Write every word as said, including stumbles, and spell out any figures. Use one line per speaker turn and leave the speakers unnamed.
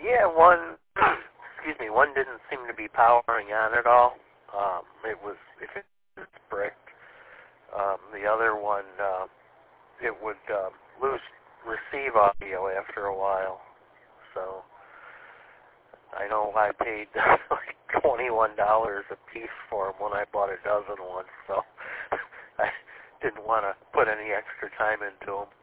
Yeah, one, excuse me, one didn't seem to be powering on at all. Um, it was, if it's bricked. Um, the other one, uh, it would uh, lose receive audio after a while. So I know I paid like twenty-one dollars a piece for them when I bought a dozen once. So I didn't want to put any extra time into them.